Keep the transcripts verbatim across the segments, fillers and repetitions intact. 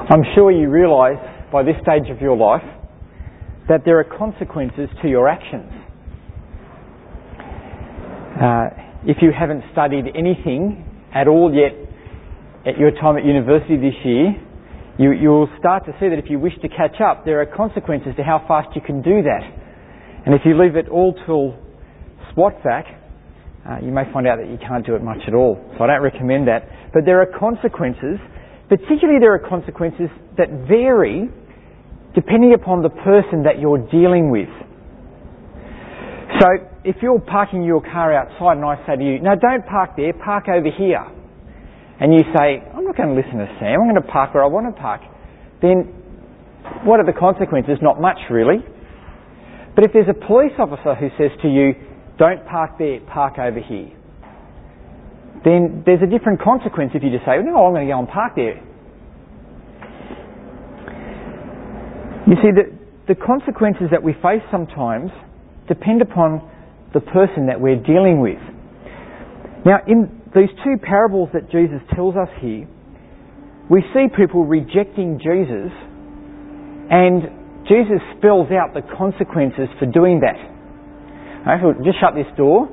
I'm sure you realise by this stage of your life that there are consequences to your actions. Uh, if you haven't studied anything at all yet at your time at university this year, you, you'll start to see that if you wish to catch up, there are consequences to how fast you can do that. And if you leave it all till SWATFAC, uh, you may find out that you can't do it much at all. So I don't recommend that. But there are consequences, particularly there are consequences that vary depending upon the person that you're dealing with. So if you're parking your car outside and I say to you, no, don't park there, park over here. And you say, I'm not going to listen to Sam, I'm going to park where I want to park. Then what are the consequences? Not much really. But if there's a police officer who says to you, don't park there, park over here, then there's a different consequence if you just say, no, I'm going to go and park there. You see, the, the consequences that we face sometimes depend upon the person that we're dealing with. Now, in these two parables that Jesus tells us here, we see people rejecting Jesus, and Jesus spells out the consequences for doing that. Okay, so just shut this door.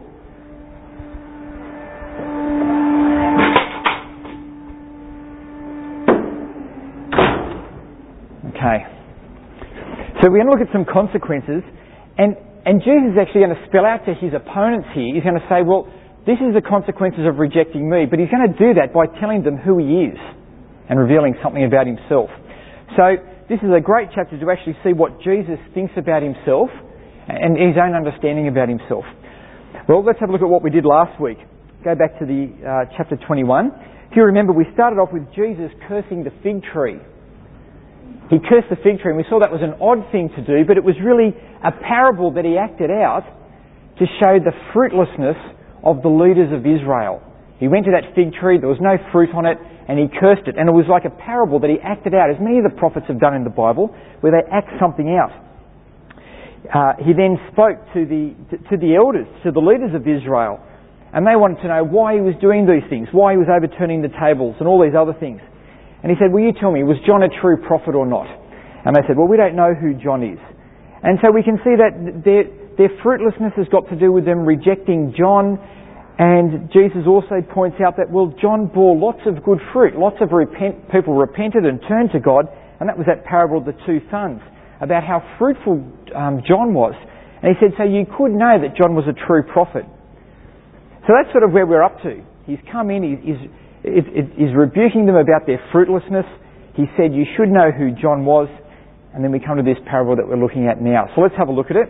Okay. So we're going to look at some consequences, and, and Jesus is actually going to spell out to his opponents here. He's going to say, well, this is the consequences of rejecting me, but he's going to do that by telling them who he is and revealing something about himself. So this is a great chapter to actually see what Jesus thinks about himself and his own understanding about himself. Well, let's have a look at what we did last week. Go back to the uh, chapter twenty-one. If you remember, we started off with Jesus cursing the fig tree. He cursed the fig tree, and we saw that was an odd thing to do, but it was really a parable that he acted out to show the fruitlessness of the leaders of Israel. He went to that fig tree, there was no fruit on it, and he cursed it. And it was like a parable that he acted out, as many of the prophets have done in the Bible, where they act something out. Uh, he then spoke to the to the elders, to the leaders of Israel, and they wanted to know why he was doing these things, why he was overturning the tables and all these other things. And he said, will you tell me, was John a true prophet or not? And they said, well, we don't know who John is. And so we can see that their, their fruitlessness has got to do with them rejecting John. And Jesus also points out that, well, John bore lots of good fruit. Lots of repent, people repented and turned to God. And that was that parable of the two sons, about how fruitful um, John was. And he said, so you could know that John was a true prophet. So that's sort of where we're up to. He's come in, he's, he's, he's rebuking them about their fruitlessness. He said, you should know who John was. And then we come to this parable that we're looking at now. So let's have a look at it.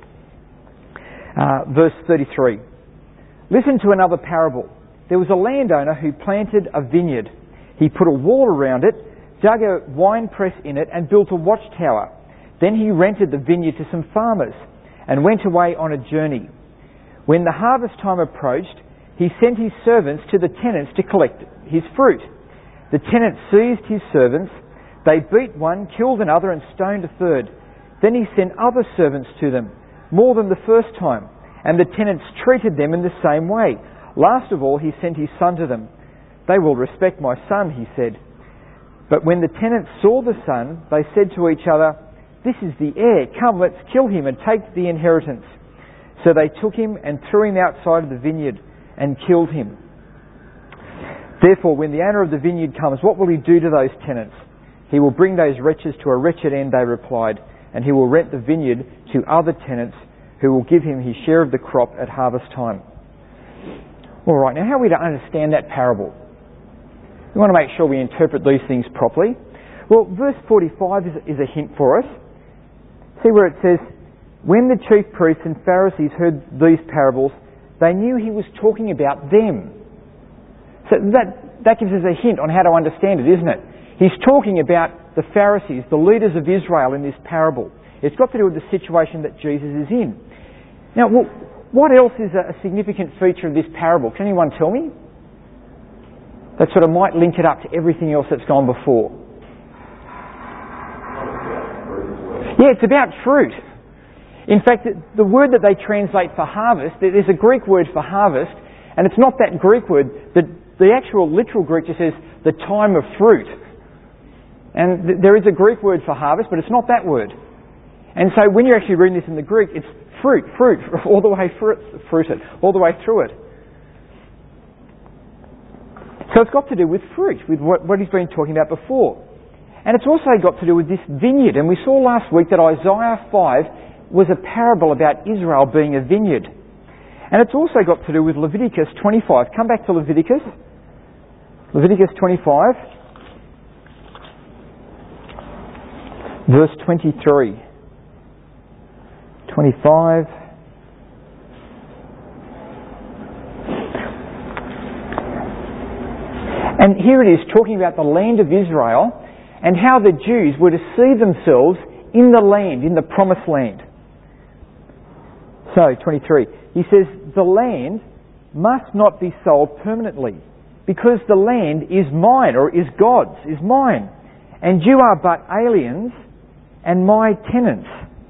Uh, verse thirty-three. Listen to another parable. There was a landowner who planted a vineyard. He put a wall around it, dug a wine press in it, and built a watchtower. Then he rented the vineyard to some farmers and went away on a journey. When the harvest time approached, he sent his servants to the tenants to collect his fruit. The tenants seized his servants. They beat one, killed another, and stoned a third. Then he sent other servants to them, more than the first time, and the tenants treated them in the same way. Last of all, he sent his son to them. They will respect my son, he said. But when the tenants saw the son, they said to each other, this is the heir. Come, let's kill him and take the inheritance. So they took him and threw him outside of the vineyard and killed him. Therefore, when the owner of the vineyard comes, what will he do to those tenants? He will bring those wretches to a wretched end, they replied, and he will rent the vineyard to other tenants who will give him his share of the crop at harvest time. All right, now how are we to understand that parable? We want to make sure we interpret these things properly. Well, verse forty-five is, is a hint for us. See where it says, when the chief priests and Pharisees heard these parables, they knew he was talking about them. So that, that gives us a hint on how to understand it, isn't it? He's talking about the Pharisees, the leaders of Israel in this parable. It's got to do with the situation that Jesus is in. Now, well, what else is a significant feature of this parable? Can anyone tell me? That sort of might link it up to everything else that's gone before. Yeah, it's about fruit. In fact, the word that they translate for harvest, there's a Greek word for harvest, and it's not that Greek word. The, the actual literal Greek just says the time of fruit. And th- there is a Greek word for harvest, but it's not that word. And so when you're actually reading this in the Greek, it's fruit, fruit, all the way through it, fruited, all the way through it. So it's got to do with fruit, with what, what he's been talking about before. And it's also got to do with this vineyard. And we saw last week that Isaiah five was a parable about Israel being a vineyard. And it's also got to do with Leviticus twenty-five. Come back to Leviticus. Leviticus twenty-five, verse twenty-three. twenty-five. And here it is talking about the land of Israel and how the Jews were to see themselves in the land, in the promised land. So, twenty-three, he says, the land must not be sold permanently, because the land is mine, or is God's, is mine, and you are but aliens and my tenants.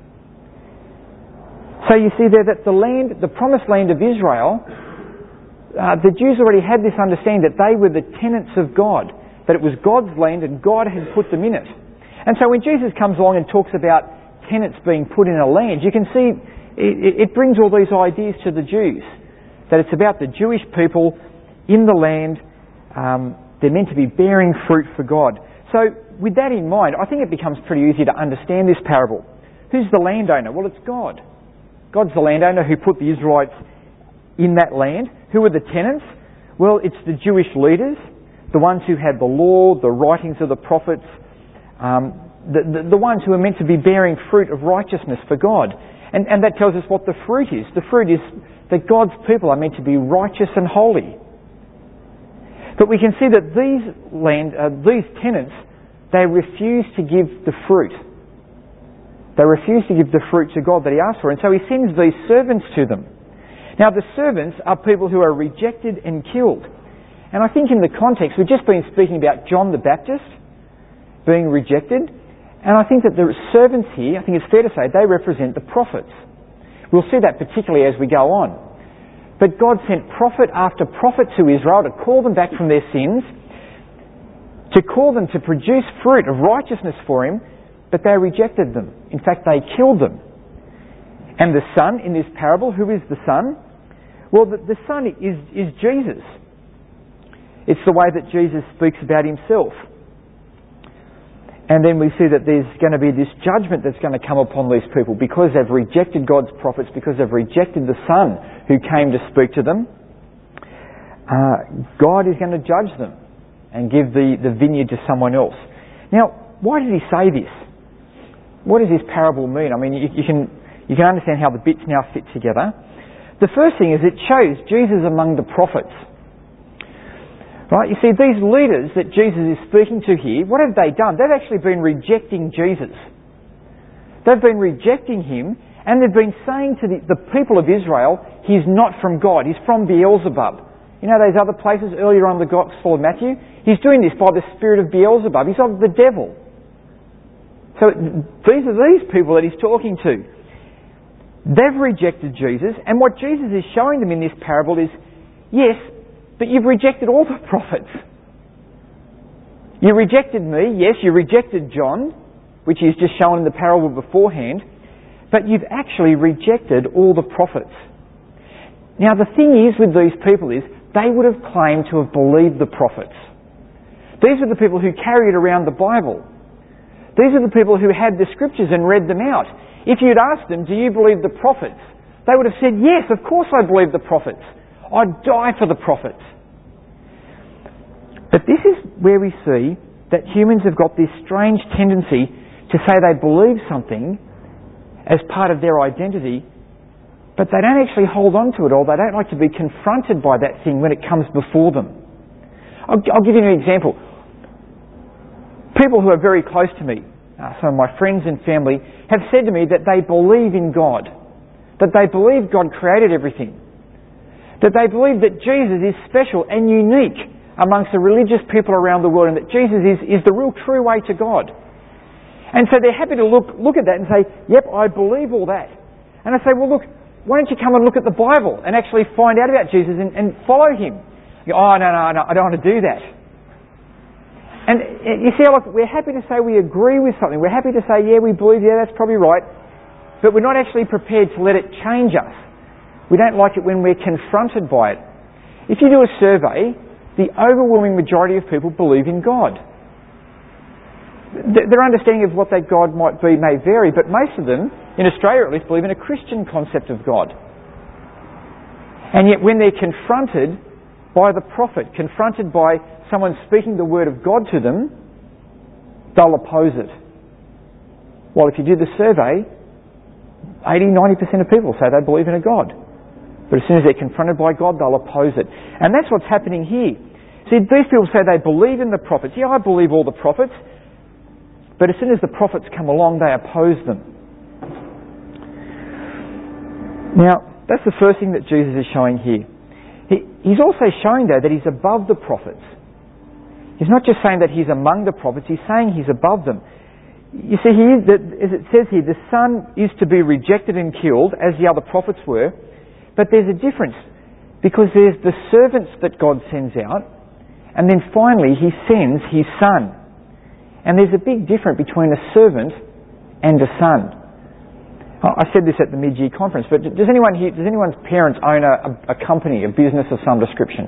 So you see there that the land, the promised land of Israel, uh, the Jews already had this understanding that they were the tenants of God, that it was God's land and God had put them in it. And so when Jesus comes along and talks about tenants being put in a land, you can see it, it brings all these ideas to the Jews, that it's about the Jewish people in the land. Um, they're meant to be bearing fruit for God. So with that in mind, I think it becomes pretty easy to understand this parable. Who's the landowner? Well, it's God. God's the landowner who put the Israelites in that land. Who are the tenants? Well, it's the Jewish leaders, the ones who had the law, the writings of the prophets, um, the, the, the ones who are meant to be bearing fruit of righteousness for God. And, and that tells us what the fruit is. The fruit is that God's people are meant to be righteous and holy. But we can see that these land, uh, these tenants, they refuse to give the fruit. They refuse to give the fruit to God that he asked for. And so he sends these servants to them. Now the servants are people who are rejected and killed. And I think in the context, we've just been speaking about John the Baptist being rejected. And I think that the servants here, I think it's fair to say, they represent the prophets. We'll see that particularly as we go on. But God sent prophet after prophet to Israel to call them back from their sins, to call them to produce fruit of righteousness for him, but they rejected them. In fact, they killed them. And the Son in this parable, who is the Son? Well, the, the Son is, is Jesus. It's the way that Jesus speaks about himself. And then we see that there's going to be this judgment that's going to come upon these people because they've rejected God's prophets, because they've rejected the Son who came to speak to them. Uh, God is going to judge them and give the, the vineyard to someone else. Now, why did he say this? What does this parable mean? I mean, you, you can you can understand how the bits now fit together. The first thing is it shows Jesus among the prophets. Right? You see, these leaders that Jesus is speaking to here, what have they done? They've actually been rejecting Jesus. They've been rejecting him, and they've been saying to the, the people of Israel, he's not from God, he's from Beelzebub. You know those other places earlier on in the Gospel of Matthew? He's doing this by the spirit of Beelzebub. He's of the devil. So these are these people that he's talking to. They've rejected Jesus, and what Jesus is showing them in this parable is, yes, but you've rejected all the prophets. You rejected me, yes, you rejected John, which he's just shown in the parable beforehand, but you've actually rejected all the prophets. Now the thing is with these people is, they would have claimed to have believed the prophets. These are the people who carried around the Bible. These are the people who had the scriptures and read them out. If you'd asked them, do you believe the prophets? They would have said, yes, of course I believe the prophets. I'd die for the prophets. But this is where we see that humans have got this strange tendency to say they believe something as part of their identity, but they don't actually hold on to it, or they don't like to be confronted by that thing when it comes before them. I'll, I'll give you an example. People who are very close to me, uh, some of my friends and family, have said to me that they believe in God, that they believe God created everything, that they believe that Jesus is special and unique amongst the religious people around the world, and that Jesus is, is the real true way to God. And so they're happy to look, look at that and say, yep, I believe all that. And I say, well look, why don't you come and look at the Bible and actually find out about Jesus and, and follow him? You go, oh no, no, no, I don't want to do that. And you see, like, we're happy to say we agree with something. We're happy to say, yeah, we believe, yeah, that's probably right. But we're not actually prepared to let it change us. We don't like it when we're confronted by it. If you do a survey, the overwhelming majority of people believe in God. Their understanding of what that God might be may vary, but most of them, in Australia at least, believe in a Christian concept of God. And yet when they're confronted by the prophet, confronted by someone speaking the word of God to them, they'll oppose it. Well, if you do the survey, eighty, ninety percent of people say they believe in a God. But as soon as they're confronted by God, they'll oppose it. And that's what's happening here. See, these people say they believe in the prophets. Yeah, I believe all the prophets. But as soon as the prophets come along, they oppose them. Now, that's the first thing that Jesus is showing here. He, he's also showing, though, that he's above the prophets. He's not just saying that he's among the prophets, he's saying he's above them. You see, he is, as it says here, the Son is to be rejected and killed, as the other prophets were. But there's a difference, because there's the servants that God sends out, and then finally he sends his Son. And there's a big difference between a servant and a son. I said this at the mid-year conference, but does anyone here, does anyone's parents own a, a company, a business of some description?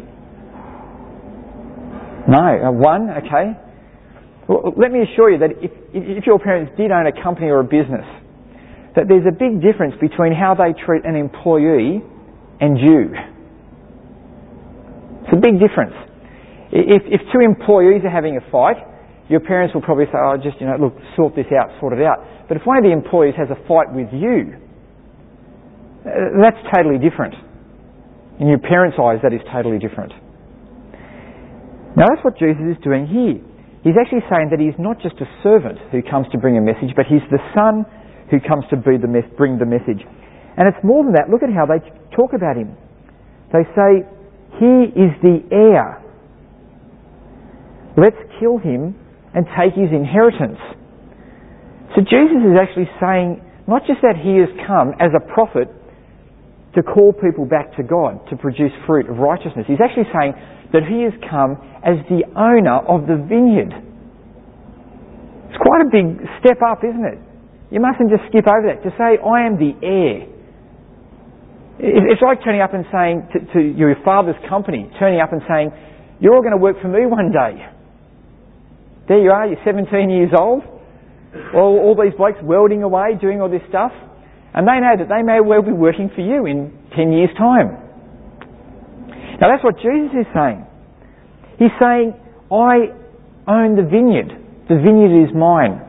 No, uh, one, okay. Well, let me assure you that if, if your parents did own a company or a business, that there's a big difference between how they treat an employee and you. It's a big difference. If, if two employees are having a fight, your parents will probably say, oh, just, you know, look, sort this out, sort it out. But if one of the employees has a fight with you, that's totally different. In your parents' eyes, that is totally different. Now, that's what Jesus is doing here. He's actually saying that he's not just a servant who comes to bring a message, but he's the Son who comes to be the mes- bring the message. And it's more than that. Look at how they talk about him. They say, he is the heir. Let's kill him and take his inheritance. So Jesus is actually saying not just that he has come as a prophet to call people back to God, to produce fruit of righteousness. He's actually saying that he has come as the owner of the vineyard. It's quite a big step up, isn't it? You mustn't just skip over that. To say, I am the heir. It's like turning up and saying to, to your father's company, turning up and saying, you're all going to work for me one day. There you are, you're seventeen years old. All, all these blokes welding away, doing all this stuff. And they know that they may well be working for you in ten years' time. Now that's what Jesus is saying. He's saying, I own the vineyard. The vineyard is mine.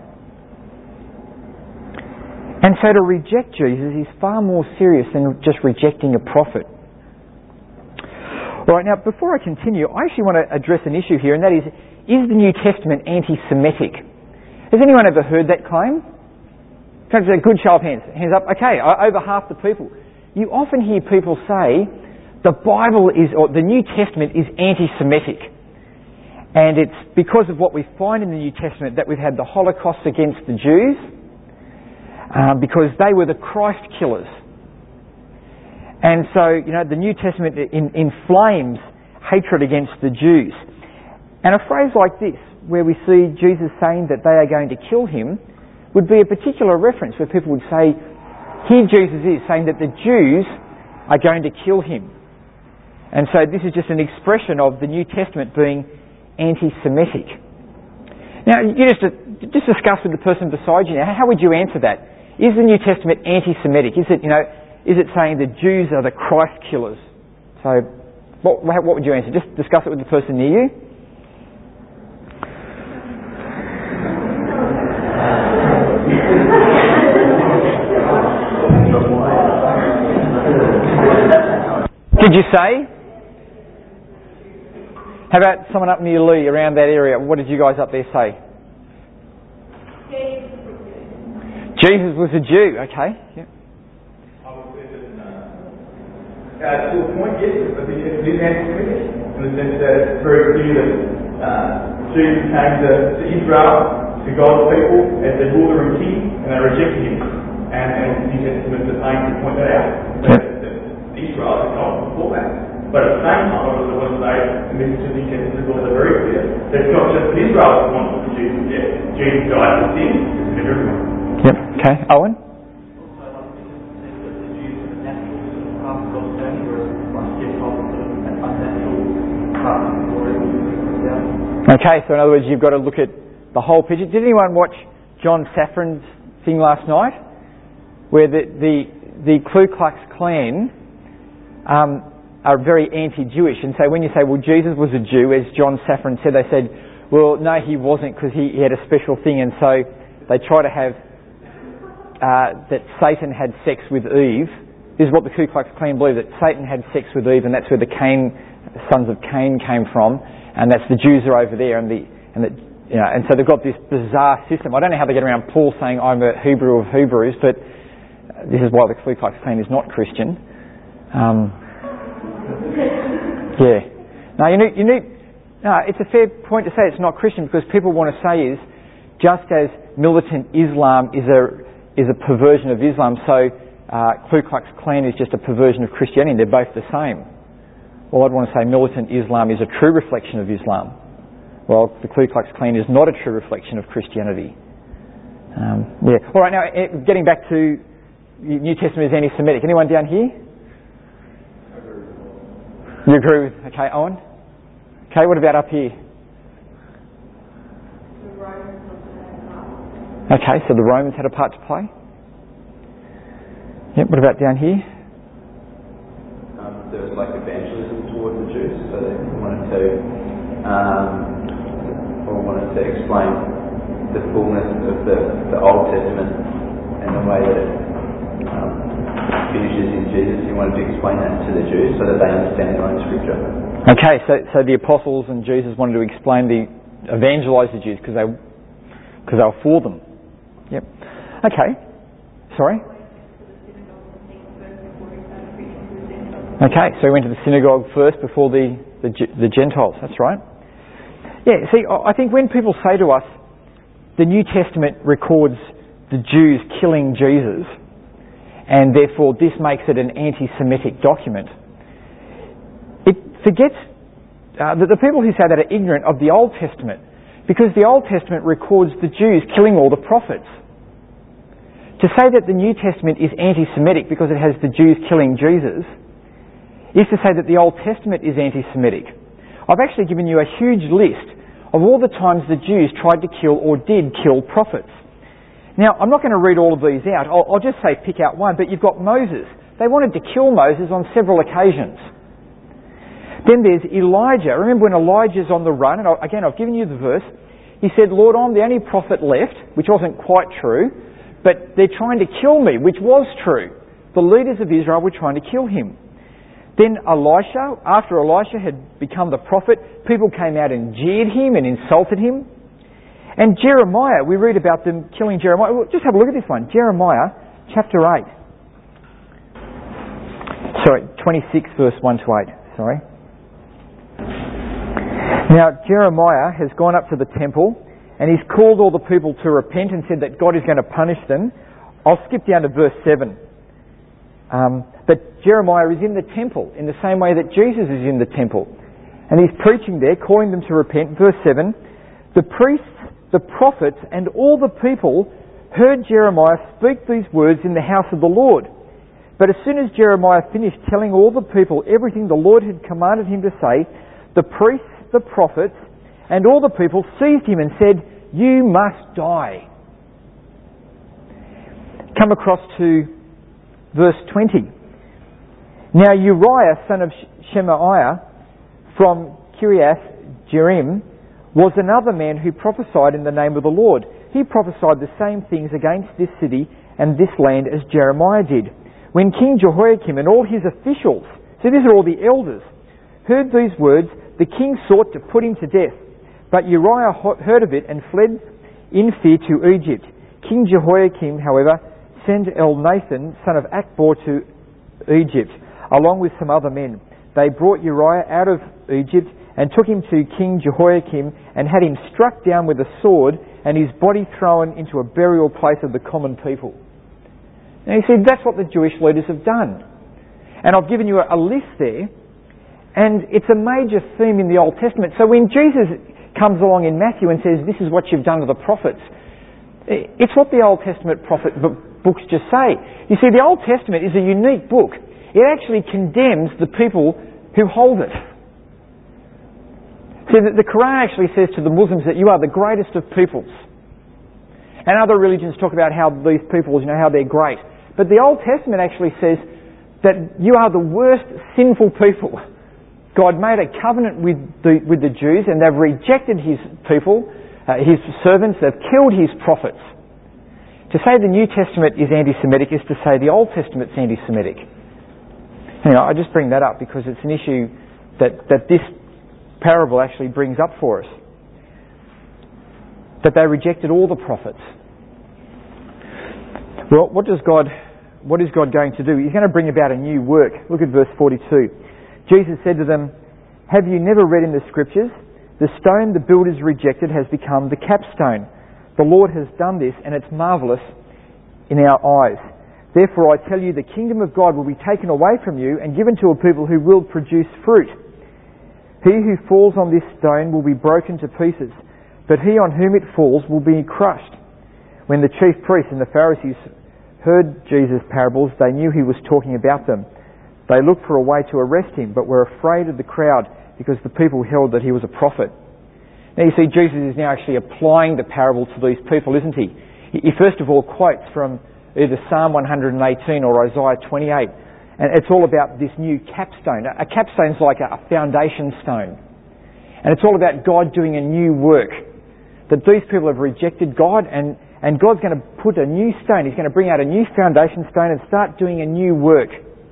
And so to reject Jesus is far more serious than just rejecting a prophet. All right, now before I continue, I actually want to address an issue here, and that is, is the New Testament anti-Semitic? Has anyone ever heard that claim? That's a good show of hands. Hands up. Okay, over half the people. You often hear people say the Bible is, or the New Testament is anti-Semitic. And it's because of what we find in the New Testament that we've had the Holocaust against the Jews, um, because they were the Christ killers. And so, you know, the New Testament in, inflames hatred against the Jews. And a phrase like this, where we see Jesus saying that they are going to kill him, would be a particular reference where people would say, here Jesus is saying that the Jews are going to kill him. And so this is just an expression of the New Testament being anti-Semitic. Now, you just, just discuss with the person beside you now, how would you answer that? Is the New Testament anti-Semitic? Is it, you know, is it saying the Jews are the Christ killers? So, what, what would you answer? Just discuss it with the person near you. Did you say? How about someone up near Lee, around that area? What did you guys up there say? Jesus was a Jew, okay. Yeah. I would say that, uh, uh, to a point, yes, I think it is anti-Semitic, in the sense that it's very clear that uh, Jesus came to, to Israel, to God's people, as their ruler and king, and they rejected him. And, and the New Testament is saying to point that out. That, that Israel had gone before that. But at the same time, I want to say, and this is the New Testament is also very clear, that it's not just Israel that wants the Jews to get. Jesus died for sin, it's for everyone. Yep. Okay. Owen? Okay, so in other words, you've got to look at the whole picture. Did anyone watch John Safran's thing last night, where the the, the Ku Klux Klan um, are very anti-Jewish, and so when you say, well, Jesus was a Jew, as John Safran said, they said, well, no, he wasn't, because he, he had a special thing, and so they try to have uh, that Satan had sex with Eve. This is what the Ku Klux Klan believe, that Satan had sex with Eve, and that's where the Cain, sons of Cain came from, and that's the Jews are over there, and the and the you know, and so they've got this bizarre system. I don't know how they get around Paul saying I'm a Hebrew of Hebrews, but this is why the Ku Klux Klan is not Christian. Um, yeah. Now you need you need. No, it's a fair point to say it's not Christian, because people want to say is just as militant Islam is a is a perversion of Islam, so uh, Ku Klux Klan is just a perversion of Christianity. They're both the same. Well, I'd want to say militant Islam is a true reflection of Islam. Well, the Ku Klux Klan is not a true reflection of Christianity. Um, yeah. All right. Now, getting back to New Testament is anti-Semitic. Anyone down here? You agree with? Okay, Owen. Okay. What about up here? Okay. So the Romans had a part to play. Yep. What about down here? Um, there was like evangelism towards the Jews, so they wanted to. Um, or wanted to explain the fullness of the, the Old Testament and the way that it um, finishes in Jesus. He wanted to explain that to the Jews so that they understand their own scripture. Okay, so so the apostles and Jesus wanted to explain the evangelise the Jews because they because they were for them. Yep. Okay. Sorry. Okay, so he went to the synagogue first before the the, the Gentiles. That's right. Yeah, see, I think when people say to us, the New Testament records the Jews killing Jesus, and therefore this makes it an anti-Semitic document, it forgets uh, that the people who say that are ignorant of the Old Testament, because the Old Testament records the Jews killing all the prophets. To say that the New Testament is anti-Semitic because it has the Jews killing Jesus is to say that the Old Testament is anti-Semitic. I've actually given you a huge list of all the times the Jews tried to kill or did kill prophets. Now, I'm not going to read all of these out. I'll, I'll just say pick out one, but you've got Moses. They wanted to kill Moses on several occasions. Then there's Elijah. Remember when Elijah's on the run, and again, I've given you the verse. He said, Lord, I'm the only prophet left, which wasn't quite true, but they're trying to kill me, which was true. The leaders of Israel were trying to kill him. Then Elisha, after Elisha had become the prophet, people came out and jeered him and insulted him. And Jeremiah, we read about them killing Jeremiah. Well, just have a look at this one. Jeremiah chapter eight. Sorry, twenty-six verse one to eight. Sorry. Now, Jeremiah has gone up to the temple and he's called all the people to repent and said that God is going to punish them. I'll skip down to verse seven. Um, but Jeremiah is in the temple in the same way that Jesus is in the temple. And he's preaching there, calling them to repent. Verse seven, the priests, the prophets, and all the people heard Jeremiah speak these words in the house of the Lord. But as soon as Jeremiah finished telling all the people everything the Lord had commanded him to say, the priests, the prophets, and all the people seized him and said, you must die. Come across to verse twenty. Now Uriah, son of Shemaiah, from Kiriath Jearim, was another man who prophesied in the name of the Lord. He prophesied the same things against this city and this land as Jeremiah did. When King Jehoiakim and all his officials, so these are all the elders, heard these words, the king sought to put him to death. But Uriah heard of it and fled in fear to Egypt. King Jehoiakim, however, sent Elnathan, son of Akbor, to Egypt, along with some other men. They brought Uriah out of Egypt and took him to King Jehoiakim and had him struck down with a sword and his body thrown into a burial place of the common people. Now you see, that's what the Jewish leaders have done. And I've given you a, a list there. And it's a major theme in the Old Testament. So when Jesus comes along in Matthew and says, this is what you've done to the prophets, it's what the Old Testament prophet books just say. You see, the Old Testament is a unique book. It actually condemns the people who hold it. See, the Quran actually says to the Muslims that you are the greatest of peoples. And other religions talk about how these peoples, you know, how they're great. But the Old Testament actually says that you are the worst sinful people. God made a covenant with the, with the Jews, and they've rejected his people, uh, his servants, they've killed his prophets. To say the New Testament is anti-Semitic is to say the Old Testament's anti-Semitic. You know, I just bring that up because it's an issue that, that this parable actually brings up for us. That they rejected all the prophets. Well, what does God, what is God going to do? He's going to bring about a new work. Look at verse forty-two. Jesus said to them, have you never read in the Scriptures, the stone the builders rejected has become the capstone. The Lord has done this, and it's marvellous in our eyes. Therefore I tell you, the kingdom of God will be taken away from you and given to a people who will produce fruit. He who falls on this stone will be broken to pieces, but he on whom it falls will be crushed. When the chief priests and the Pharisees heard Jesus' parables, they knew he was talking about them. They looked for a way to arrest him, but were afraid of the crowd because the people held that he was a prophet. Now you see, Jesus is now actually applying the parable to these people, isn't he? He first of all quotes from either Psalm one hundred eighteen or Isaiah twenty-eight. And it's all about this new capstone. A capstone's like a foundation stone. And it's all about God doing a new work. That these people have rejected God, and, and God's going to put a new stone. He's going to bring out a new foundation stone and start doing a new work.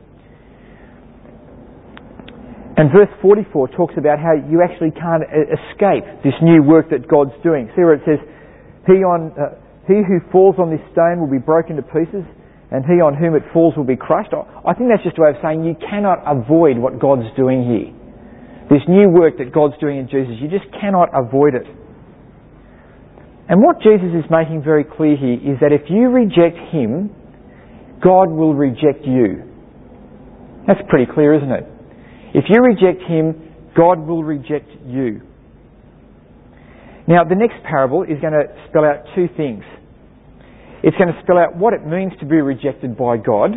And verse forty-four talks about how you actually can't escape this new work that God's doing. See where it says, He on uh, he who falls on this stone will be broken to pieces, and he on whom it falls will be crushed. I think that's just a way of saying you cannot avoid what God's doing here. This new work that God's doing in Jesus, you just cannot avoid it. And what Jesus is making very clear here is that if you reject him, God will reject you. That's pretty clear, isn't it? If you reject him, God will reject you. Now, the next parable is going to spell out two things. It's going to spell out what it means to be rejected by God,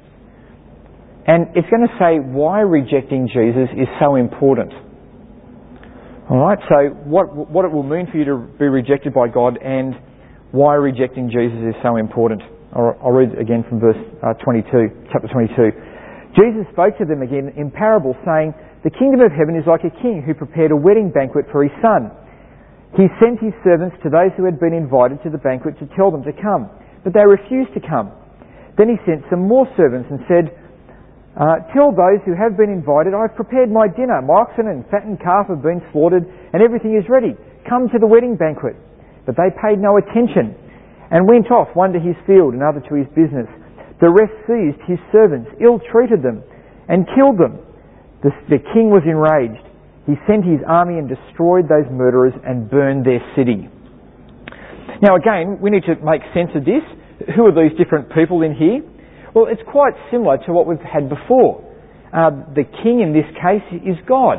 and it's going to say why rejecting Jesus is so important. Alright, so what what it will mean for you to be rejected by God and why rejecting Jesus is so important. I'll, I'll read again from verse uh, twenty-two, chapter twenty-two. Jesus spoke to them again in parables, saying, the kingdom of heaven is like a king who prepared a wedding banquet for his son. He sent his servants to those who had been invited to the banquet to tell them to come, but they refused to come. Then he sent some more servants and said, uh, tell those who have been invited, I've prepared my dinner. My oxen and fattened calf have been slaughtered, and everything is ready. Come to the wedding banquet. But they paid no attention and went off, one to his field, another to his business. The rest seized his servants, ill-treated them, and killed them. The, the king was enraged. He sent his army and destroyed those murderers and burned their city. Now again, we need to make sense of this. Who are these different people in here? Well, it's quite similar to what we've had before. Uh, the king in this case is God.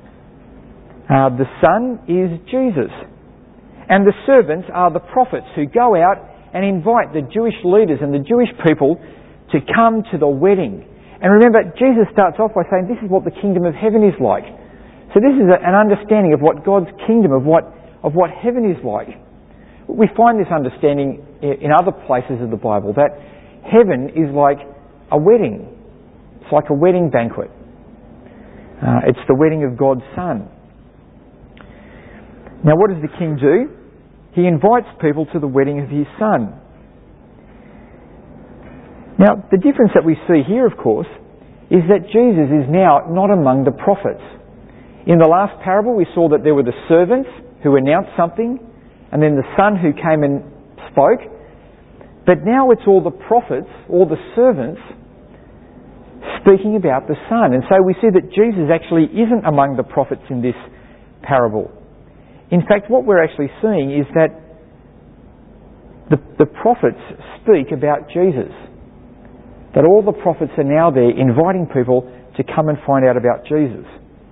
Uh, the son is Jesus. And the servants are the prophets who go out and invite the Jewish leaders and the Jewish people to come to the wedding. And remember, Jesus starts off by saying this is what the kingdom of heaven is like. So this is an understanding of what God's kingdom, of what of what heaven is like. We find this understanding in other places of the Bible, that heaven is like a wedding. It's like a wedding banquet. Uh, it's the wedding of God's Son. Now what does the king do? He invites people to the wedding of his son. Now, the difference that we see here, of course, is that Jesus is now not among the prophets. In the last parable, we saw that there were the servants who announced something, and then the son who came and spoke. But now it's all the prophets, all the servants, speaking about the son. And so we see that Jesus actually isn't among the prophets in this parable. In fact, what we're actually seeing is that the, the prophets speak about Jesus. That all the prophets are now there inviting people to come and find out about Jesus.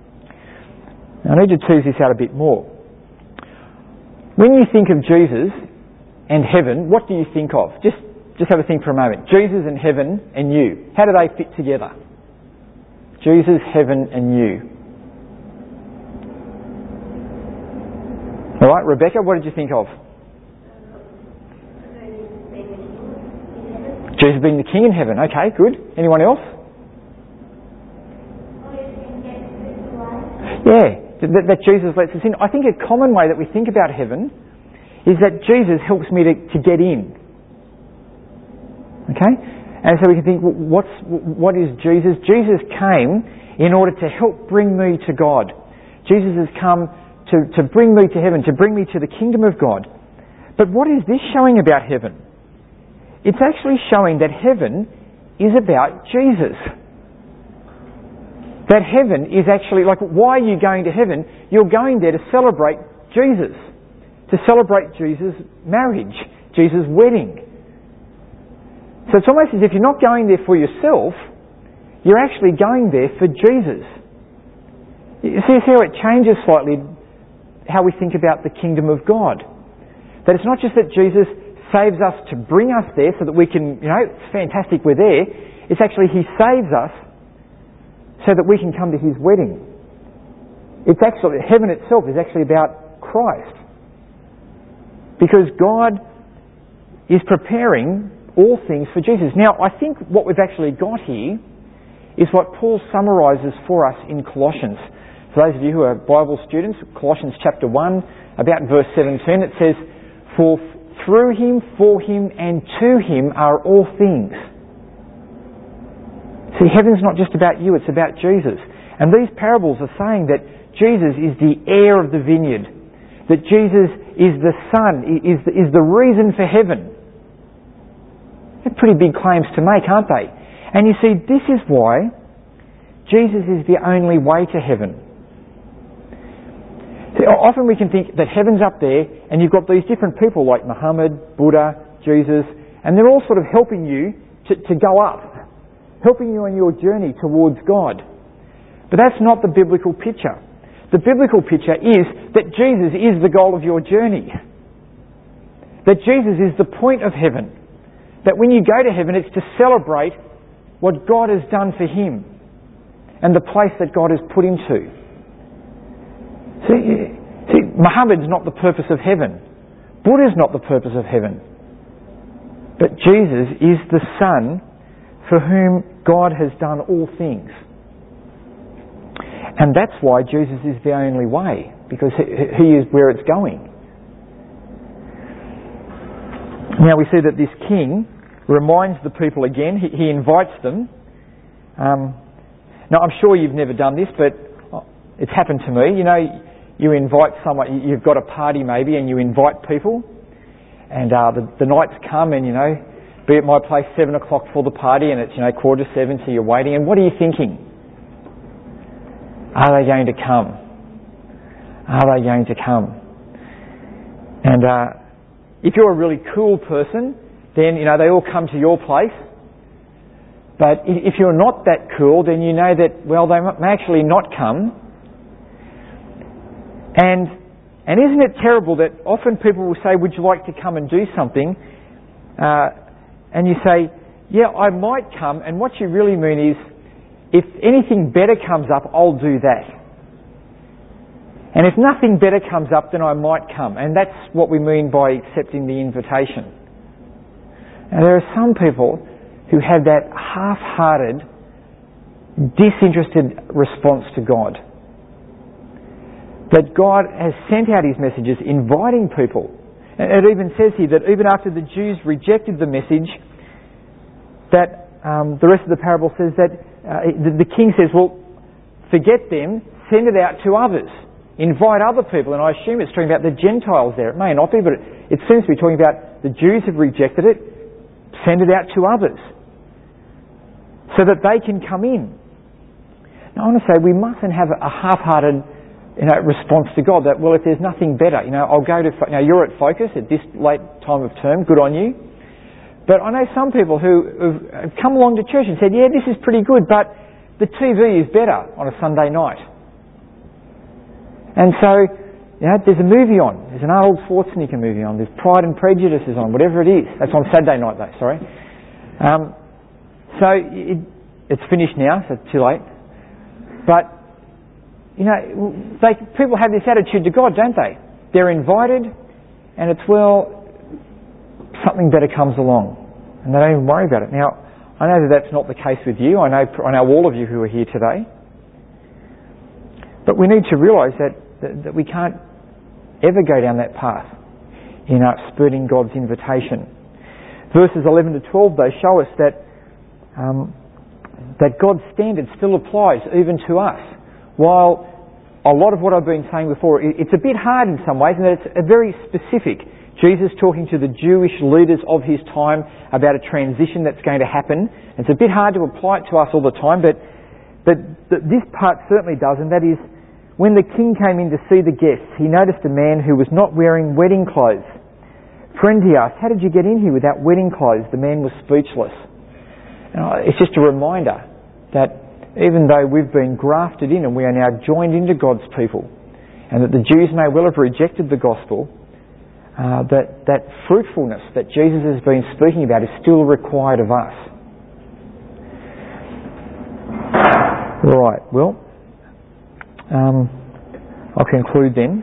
I need to tease this out a bit more. When you think of Jesus and heaven, what do you think of? Just, just have a think for a moment. Jesus and heaven and you. How do they fit together? Jesus, heaven and you. All right, Rebecca, what did you think of? Jesus being the King in heaven. Okay, good. Anyone else? Yeah, that, that Jesus lets us in. I think a common way that we think about heaven is that Jesus helps me to, to get in. Okay? And so we can think, what's, what is Jesus? Jesus came in order to help bring me to God. Jesus has come to, to bring me to heaven, to bring me to the kingdom of God. But what is this showing about heaven? It's actually showing that heaven is about Jesus. That heaven is actually, like, why are you going to heaven? You're going there to celebrate Jesus. To celebrate Jesus' marriage, Jesus' wedding. So it's almost as if you're not going there for yourself, you're actually going there for Jesus. You see how it changes slightly how we think about the kingdom of God. That it's not just that Jesus saves us to bring us there so that we can, you know, it's fantastic we're there. It's actually He saves us so that we can come to His wedding. It's actually, heaven itself is actually about Christ. Because God is preparing all things for Jesus. Now, I think what we've actually got here is what Paul summarises for us in Colossians. For those of you who are Bible students, Colossians chapter one, about verse seventeen, it says, "For through Him, for Him, and to Him are all things." See, heaven's not just about you, it's about Jesus. And these parables are saying that Jesus is the heir of the vineyard. That Jesus is the Son, is the, is the reason for heaven. They're pretty big claims to make, aren't they? And you see, this is why Jesus is the only way to heaven. See, often we can think that heaven's up there and you've got these different people like Muhammad, Buddha, Jesus, and they're all sort of helping you to, to go up. Helping you on your journey towards God. But that's not the biblical picture. The biblical picture is that Jesus is the goal of your journey. That Jesus is the point of heaven. That when you go to heaven, it's to celebrate what God has done for him and the place that God has put him to. See, see, Muhammad's not the purpose of heaven. Buddha's not the purpose of heaven. But Jesus is the Son for whom God has done all things. And that's why Jesus is the only way, because he is where it's going. Now we see that this king reminds the people again, he, he invites them. Um, now I'm sure you've never done this, but it's happened to me. You know, you invite someone, you've got a party maybe, and you invite people, and uh, the, the night's come, and you know, be at my place seven o'clock for the party, and it's, you know, quarter to seven, so you're waiting, and what are you thinking? Are they going to come? Are they going to come? And uh, if you're a really cool person, then, you know, they all come to your place. But if you're not that cool, then you know that, well, they may actually not come. And and isn't it terrible that often people will say, would you like to come and do something? Uh, and you say, yeah, I might come. And what you really mean is, if anything better comes up, I'll do that. And if nothing better comes up, then I might come. And that's what we mean by accepting the invitation. And there are some people who have that half-hearted, disinterested response to God. That God has sent out his messages inviting people. And it even says here that even after the Jews rejected the message, that um, the rest of the parable says that uh, the, the king says, well, forget them, send it out to others. Invite other people. And I assume it's talking about the Gentiles there. It may not be, but it, it seems to be talking about the Jews have rejected it. Send it out to others so that they can come in. Now I want to say we mustn't have a half-hearted, you know, response to God that, well, if there's nothing better, you know, I'll go to, you know, you're at Focus at this late time of term, good on you. But I know some people who have come along to church and said, yeah, this is pretty good, but the T V is better on a Sunday night. And so, you know, there's a movie on. There's an Arnold Schwarzenegger movie on. There's Pride and Prejudice is on, whatever it is. That's on Saturday night though, sorry. Um, so it, it's finished now, so it's too late. But, you know, they, people have this attitude to God, don't they? They're invited, and it's, well, something better comes along. And they don't even worry about it. Now, I know that that's not the case with you. I know, I know all of you who are here today. But we need to realise that, that, that we can't ever go down that path in uh, spurning God's invitation. Verses eleven to twelve, though, show us that um, that God's standard still applies even to us. While a lot of what I've been saying before, it's a bit hard in some ways, and that it's a very specific. Jesus talking to the Jewish leaders of his time about a transition that's going to happen. It's a bit hard to apply it to us all the time, but, but, but this part certainly does, and that is, when the king came in to see the guests, he noticed a man who was not wearing wedding clothes. Friend, he asked, how did you get in here without wedding clothes? The man was speechless. And it's just a reminder that even though we've been grafted in and we are now joined into God's people, and that the Jews may well have rejected the gospel, Uh, that, that fruitfulness that Jesus has been speaking about is still required of us. Right, well, um, I'll conclude then.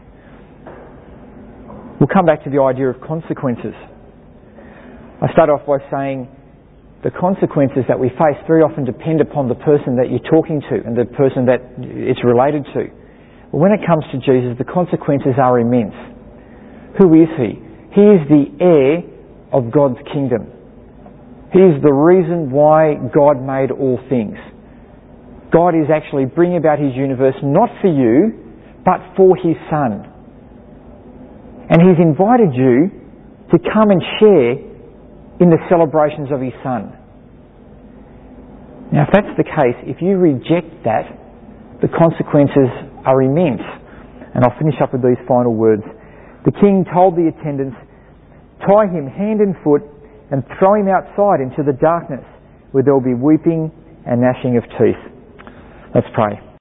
We'll come back to the idea of consequences. I start off by saying the consequences that we face very often depend upon the person that you're talking to and the person that it's related to. But when it comes to Jesus, the consequences are immense. Who is he? He is the heir of God's kingdom. He is the reason why God made all things. God is actually bringing about his universe not for you, but for his Son. And he's invited you to come and share in the celebrations of his Son. Now, if that's the case, if you reject that, the consequences are immense. And I'll finish up with these final words. The king told the attendants, tie him hand and foot and throw him outside into the darkness where there will be weeping and gnashing of teeth. Let's pray.